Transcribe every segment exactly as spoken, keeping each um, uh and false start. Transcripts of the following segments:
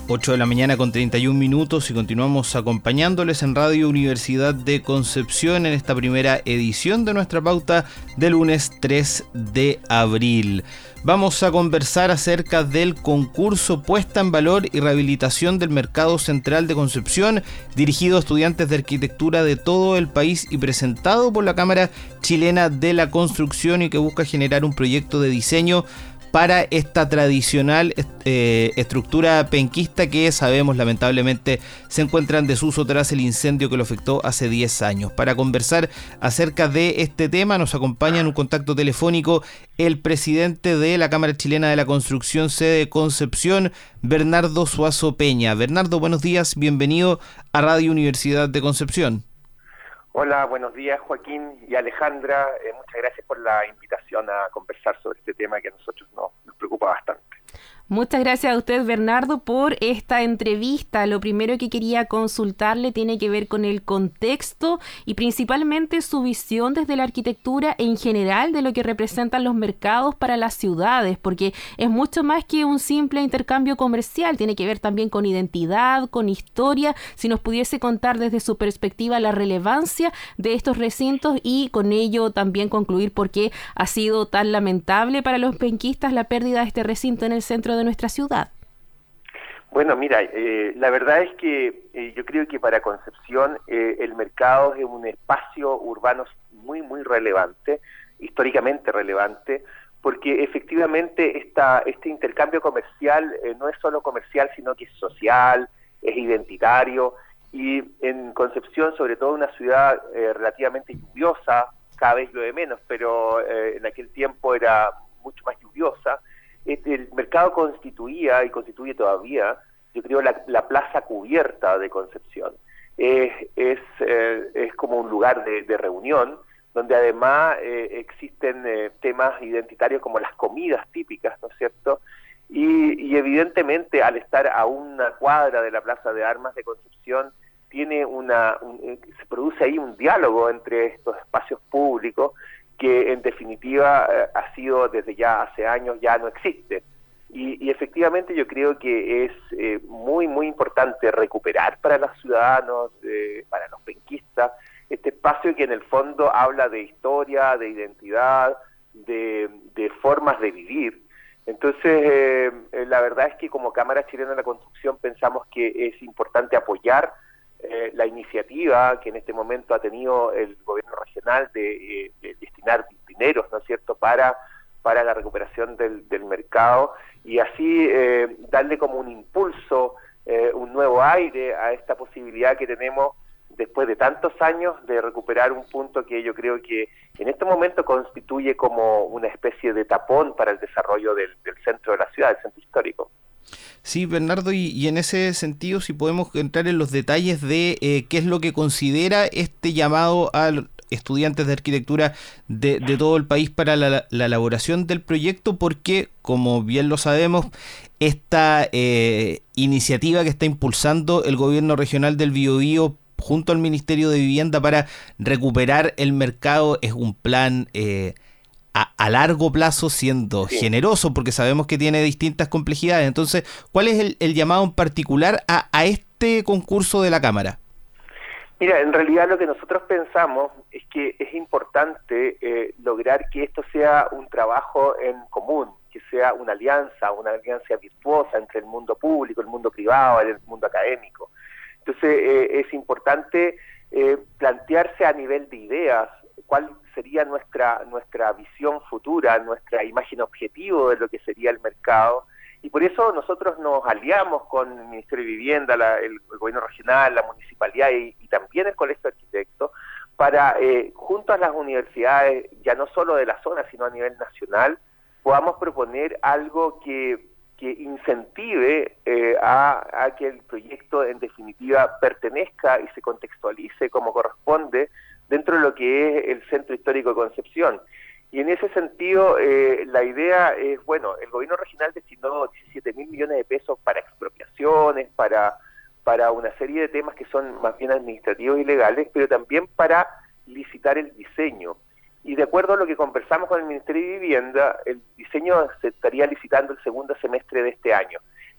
ocho de la mañana con treinta y un minutos y continuamos acompañándoles en Radio Universidad de Concepción en esta primera edición de nuestra pauta de lunes tres de abril. Vamos a conversar acerca del concurso Puesta en Valor y Rehabilitación del Mercado Central de Concepción, dirigido a estudiantes de arquitectura de todo el país y presentado por la Cámara Chilena de la Construcción y que busca generar un proyecto de diseño para esta tradicional eh, estructura penquista que sabemos lamentablemente se encuentra en desuso tras el incendio que lo afectó hace diez años. Para conversar acerca de este tema nos acompaña en un contacto telefónico el presidente de la Cámara Chilena de la Construcción, sede Concepción, Bernardo Suazo Peña. Bernardo, buenos días, bienvenido a Radio Universidad de Concepción. Hola, buenos días Joaquín y Alejandra, eh, muchas gracias por la invitación a conversar sobre este tema que a nosotros nos, nos preocupa bastante. Muchas gracias a usted, Bernardo, por esta entrevista. Lo primero que quería consultarle tiene que ver con el contexto y principalmente su visión desde la arquitectura en general de lo que representan los mercados para las ciudades, porque es mucho más que un simple intercambio comercial, tiene que ver también con identidad, con historia. Si nos pudiese contar desde su perspectiva la relevancia de estos recintos y con ello también concluir por qué ha sido tan lamentable para los penquistas la pérdida de este recinto en el centro de nuestra ciudad. Bueno, mira, eh, la verdad es que eh, yo creo que para Concepción eh, el mercado es un espacio urbano muy, muy relevante, históricamente relevante, porque efectivamente esta, este intercambio comercial eh, no es solo comercial, sino que es social, es identitario, y en Concepción, sobre todo una ciudad eh, relativamente lluviosa, cada vez llueve menos, pero eh, en aquel tiempo era mucho más lluviosa. El mercado constituía y constituye todavía, yo creo, la, la plaza cubierta de Concepción. Es, es, eh, es como un lugar de, de reunión, donde además eh, existen eh, temas identitarios como las comidas típicas, ¿no es cierto? Y, y evidentemente al estar a una cuadra de la Plaza de Armas de Concepción, tiene una, un, se produce ahí un diálogo entre estos espacios públicos que en definitiva eh, ha sido desde ya hace años, ya no existe. Y, y efectivamente yo creo que es eh, muy, muy importante recuperar para los ciudadanos, eh, para los penquistas, este espacio que en el fondo habla de historia, de identidad, de, de formas de vivir. Entonces, eh, la verdad es que como Cámara Chilena de la Construcción pensamos que es importante apoyar Eh, la iniciativa que en este momento ha tenido el gobierno regional de, eh, de destinar dineros, ¿no es cierto?, para, para la recuperación del, del mercado y así eh, darle como un impulso, eh, un nuevo aire a esta posibilidad que tenemos después de tantos años de recuperar un punto que yo creo que en este momento constituye como una especie de tapón para el desarrollo del, del centro de la ciudad, del centro histórico. Sí, Bernardo, y, y en ese sentido, si podemos entrar en los detalles de eh, qué es lo que considera este llamado a estudiantes de arquitectura de, de todo el país para la, la elaboración del proyecto, porque, como bien lo sabemos, esta eh, iniciativa que está impulsando el gobierno regional del Biobío junto al Ministerio de Vivienda para recuperar el mercado es un plan eh, A, a largo plazo, siendo sí. generoso, porque sabemos que tiene distintas complejidades. Entonces, ¿cuál es el, el llamado en particular a, a este concurso de la Cámara? Mira, en realidad lo que nosotros pensamos es que es importante eh, lograr que esto sea un trabajo en común, que sea una alianza, una alianza virtuosa entre el mundo público, el mundo privado, el mundo académico. Entonces, eh, es importante eh, plantearse a nivel de ideas cuál sería nuestra nuestra visión futura, nuestra imagen objetivo de lo que sería el mercado, y por eso nosotros nos aliamos con el Ministerio de Vivienda, la, el, el gobierno regional, la municipalidad y, y también el Colegio de Arquitectos, para, eh, junto a las universidades, ya no solo de la zona, sino a nivel nacional, podamos proponer algo que, que incentive eh, a, a que el proyecto en definitiva pertenezca y se contextualice como corresponde dentro de lo que es el Centro Histórico de Concepción. Y en ese sentido, eh, la idea es, bueno, el gobierno regional destinó diecisiete mil millones de pesos para expropiaciones, para, para una serie de temas que son más bien administrativos y legales, pero también para licitar el diseño. Y de acuerdo a lo que conversamos con el Ministerio de Vivienda, el diseño se estaría licitando el segundo semestre de este año.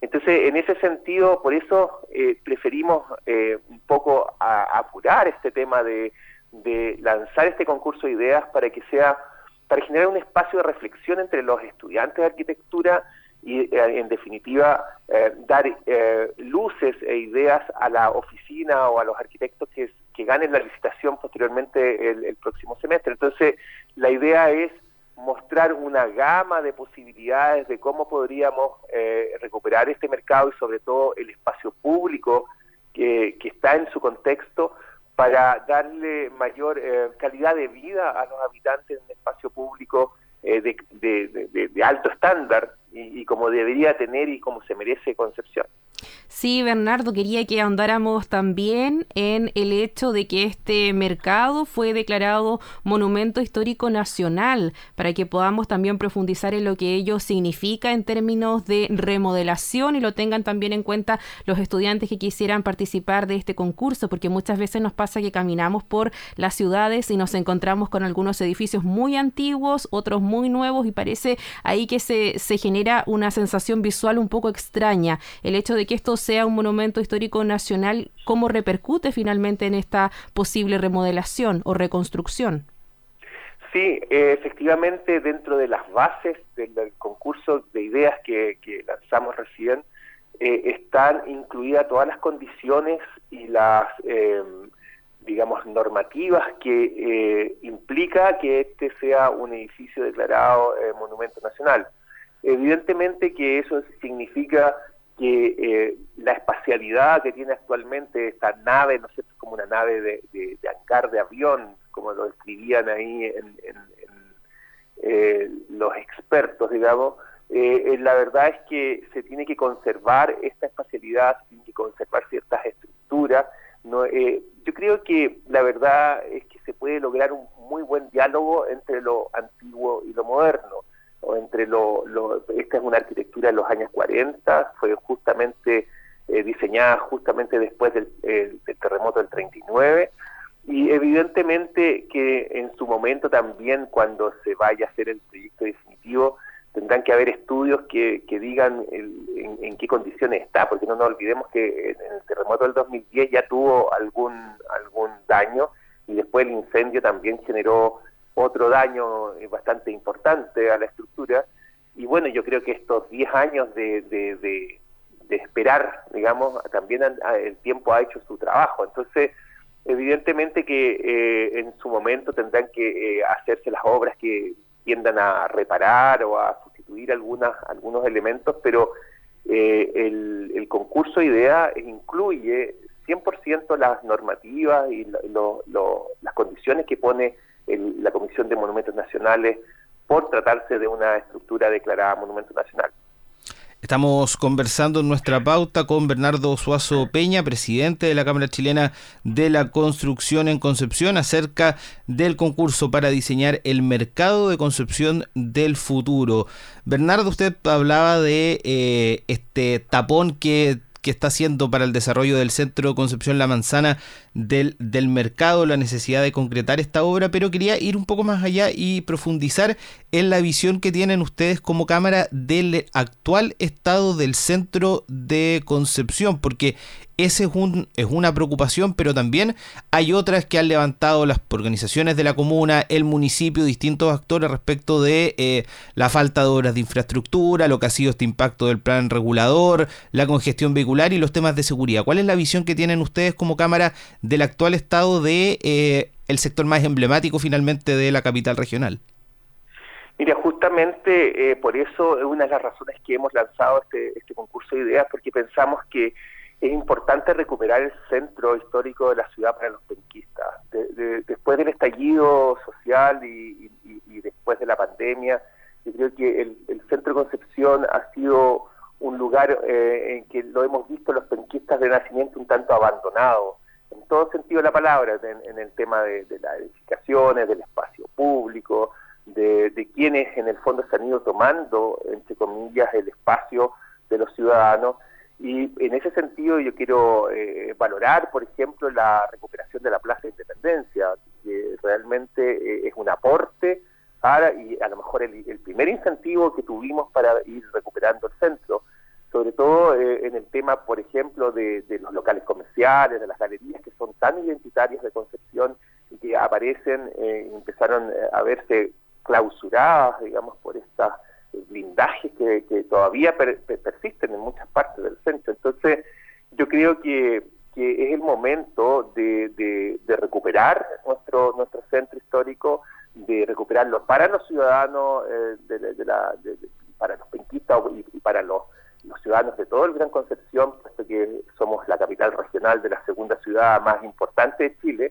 Entonces, en ese sentido, por eso eh, preferimos eh, un poco a, a apurar este tema de, de lanzar este concurso de ideas para que sea, para generar un espacio de reflexión entre los estudiantes de arquitectura y, eh, en definitiva, eh, dar eh, luces e ideas a la oficina o a los arquitectos que, que ganen la licitación posteriormente el, el próximo semestre. Entonces, la idea es mostrar una gama de posibilidades de cómo podríamos eh, recuperar este mercado y sobre todo el espacio público que, que está en su contexto para darle mayor eh, calidad de vida a los habitantes en un espacio público eh, de, de, de, de alto estándar y, y como debería tener y como se merece Concepción. Sí, Bernardo, quería que ahondáramos también en el hecho de que este mercado fue declarado Monumento Histórico Nacional, para que podamos también profundizar en lo que ello significa en términos de remodelación y lo tengan también en cuenta los estudiantes que quisieran participar de este concurso, porque muchas veces nos pasa que caminamos por las ciudades y nos encontramos con algunos edificios muy antiguos, otros muy nuevos, y parece ahí que se, se genera una sensación visual un poco extraña. El hecho de que esto sea un monumento histórico nacional, ¿cómo repercute finalmente en esta posible remodelación o reconstrucción? Sí, eh, efectivamente, dentro de las bases del, del concurso de ideas que, que lanzamos recién, eh, están incluidas todas las condiciones y las, eh, digamos, normativas que eh, implica que este sea un edificio declarado eh, Monumento Nacional. Evidentemente que eso significa que eh, la espacialidad que tiene actualmente esta nave, no sé, como una nave de, de, de hangar de avión, como lo describían ahí en, en, en eh, los expertos, digamos, eh, la verdad es que se tiene que conservar esta espacialidad, se tiene que conservar ciertas estructuras. No, eh, yo creo que la verdad es que se puede lograr un muy buen diálogo entre lo antiguo y lo moderno. O entre lo, lo, esta es una arquitectura de los años cuarenta, fue justamente eh, diseñada justamente después del, eh, del terremoto del treinta y nueve, y evidentemente que en su momento también, cuando se vaya a hacer el proyecto definitivo, tendrán que haber estudios que, que digan el, en, en qué condiciones está, porque no nos olvidemos que en el terremoto del dos mil diez ya tuvo algún, algún daño, y después el incendio también generó otro daño bastante importante a la estructura, y bueno, yo creo que estos diez años de, de, de, de esperar, digamos, también han, el tiempo ha hecho su trabajo. Entonces, evidentemente que eh, en su momento tendrán que eh, hacerse las obras que tiendan a reparar o a sustituir algunas, algunos elementos, pero eh, el, el concurso de ideas incluye cien por ciento las normativas y lo, lo, lo, las condiciones que pone el, la Comisión de Monumentos Nacionales por tratarse de una estructura declarada Monumento Nacional. Estamos conversando en nuestra pauta con Bernardo Suazo Peña, presidente de la Cámara Chilena de la Construcción en Concepción, acerca del concurso para diseñar el mercado de Concepción del futuro. Bernardo, usted hablaba de eh, este tapón que que está haciendo para el desarrollo del centro de Concepción La Manzana del, del mercado, la necesidad de concretar esta obra, pero quería ir un poco más allá y profundizar en la visión que tienen ustedes como Cámara del actual estado del centro de Concepción, porque ese es, un, es una preocupación, pero también hay otras que han levantado las organizaciones de la comuna, el municipio, distintos actores respecto de eh, la falta de obras de infraestructura, lo que ha sido este impacto del plan regulador, la congestión vehicular y los temas de seguridad. ¿Cuál es la visión que tienen ustedes como Cámara del actual estado de eh, el sector más emblemático finalmente de la capital regional? Mira, justamente eh, por eso es una de las razones que hemos lanzado este, este concurso de ideas, porque pensamos que es importante recuperar el centro histórico de la ciudad para los penquistas. De, de, después del estallido social y, y, y después de la pandemia, yo creo que el, el centro de Concepción ha sido un lugar eh, en que lo hemos visto los penquistas de nacimiento un tanto abandonado, en todo sentido de la palabra, en, en el tema de, de las edificaciones, del espacio público, de, de quienes en el fondo se han ido tomando, entre comillas, el espacio de los ciudadanos. Y en ese sentido yo quiero eh, valorar, por ejemplo, la recuperación de la Plaza de Independencia, que realmente eh, es un aporte para, y a lo mejor el, el primer incentivo que tuvimos para ir recuperando el centro. sobre todo eh, en el tema, por ejemplo, de, de los locales comerciales, de las galerías que son tan identitarias de Concepción y que aparecen eh, y empezaron a verse clausuradas, digamos, por estos blindajes que, que todavía per, per, persisten en muchas partes del centro. Entonces, yo creo que, que es el momento de, de, de recuperar nuestro, nuestro centro histórico, de recuperarlo para los ciudadanos, eh, de, de, de la, de, de, para los penquistas y, y para los los ciudadanos de todo el Gran Concepción, puesto que somos la capital regional de la segunda ciudad más importante de Chile,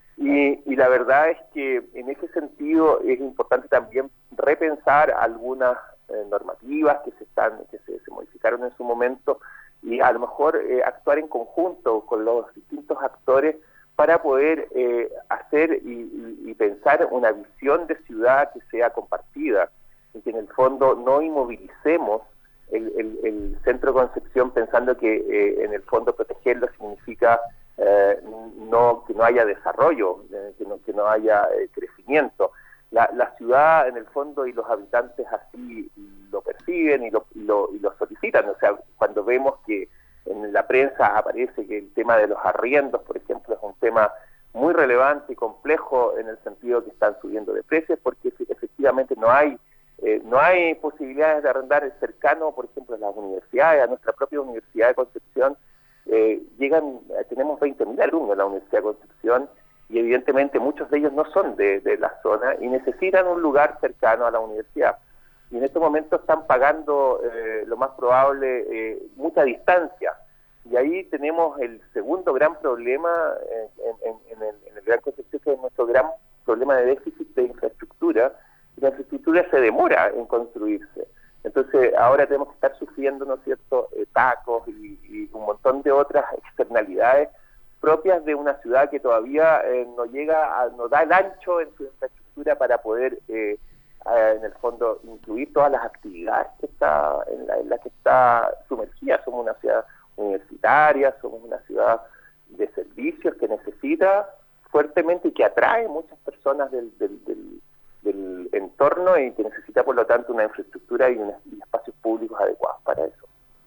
y, y la verdad es que en ese sentido es importante también repensar algunas eh, normativas que se están que se, se modificaron en su momento y a lo mejor eh, actuar en conjunto con los distintos actores para poder eh, hacer y, y, y pensar una visión de ciudad que sea compartida y que en el fondo no inmovilicemos El, el, el centro de Concepción pensando que eh, en el fondo protegerlo significa eh, no que no haya desarrollo, eh, que, no, que no haya eh, crecimiento. La, la ciudad en el fondo y los habitantes así lo perciben y lo, y lo, y lo solicitan. O sea, cuando vemos que en la prensa aparece que el tema de los arriendos, por ejemplo, es un tema muy relevante y complejo en el sentido que están subiendo de precios porque efectivamente no hay Eh, no hay posibilidades de arrendar el cercano, por ejemplo, a las universidades, a nuestra propia Universidad de Concepción. Eh, llegan, tenemos veinte mil alumnos en la Universidad de Concepción y evidentemente muchos de ellos no son de, de la zona y necesitan un lugar cercano a la universidad. Y en estos momentos están pagando, eh, lo más probable, eh, mucha distancia. Y ahí tenemos el segundo gran problema en, en, en, el, en el Gran Concepción, que es nuestro gran problema de déficit de infraestructura. La infraestructura se demora en construirse. Entonces, ahora tenemos que estar sufriendo, ¿no es cierto?, eh, tacos y, y un montón de otras externalidades propias de una ciudad que todavía eh, no llega, a, no da el ancho en su infraestructura para poder, eh, eh, en el fondo, incluir todas las actividades que está en la, en la que está sumergida. Somos una ciudad universitaria, somos una ciudad de servicios que necesita fuertemente y que atrae muchas personas del, del, del del entorno y que necesita por lo tanto una infraestructura y, una, y espacios públicos adecuados para eso.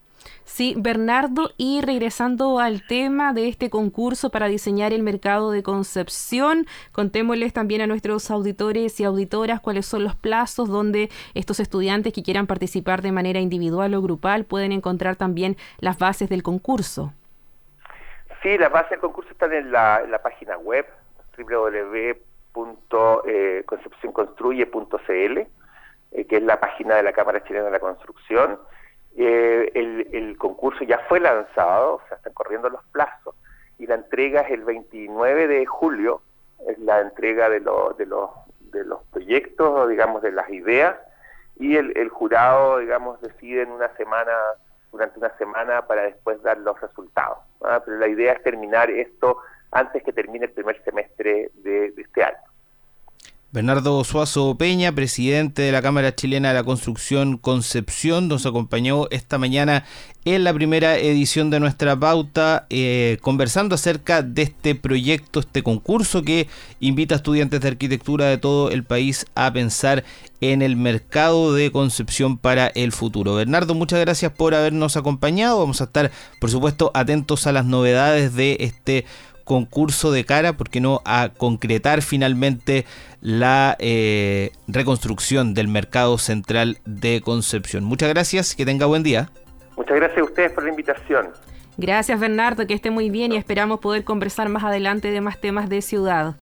Sí, Bernardo, y regresando al tema de este concurso para diseñar el mercado de Concepción, contémosles también a nuestros auditores y auditoras cuáles son los plazos donde estos estudiantes que quieran participar de manera individual o grupal pueden encontrar también las bases del concurso. Sí, las bases del concurso están en la, en la página web doble u doble u doble u punto concepción construye punto c l, eh, que es la página de la Cámara Chilena de la Construcción. Eh, el, el concurso ya fue lanzado, o sea, están corriendo los plazos, y la entrega es el veintinueve de julio, es la entrega de, lo, de, los, de los proyectos, digamos, de las ideas, y el, el jurado, digamos, decide en una semana, durante una semana para después dar los resultados, ¿verdad? Pero la idea es terminar esto antes que termine el primer semestre de, de este año. Bernardo Suazo Peña, presidente de la Cámara Chilena de la Construcción Concepción, nos acompañó esta mañana en la primera edición de nuestra pauta, eh, conversando acerca de este proyecto, este concurso que invita a estudiantes de arquitectura de todo el país a pensar en el mercado de Concepción para el futuro. Bernardo, muchas gracias por habernos acompañado. Vamos a estar, por supuesto, atentos a las novedades de este concurso de cara, ¿por qué no?, a concretar finalmente la eh, reconstrucción del mercado central de Concepción. Muchas gracias, que tenga buen día. Muchas gracias a ustedes por la invitación. Gracias, Bernardo, que esté muy bien y esperamos poder conversar más adelante de más temas de ciudad.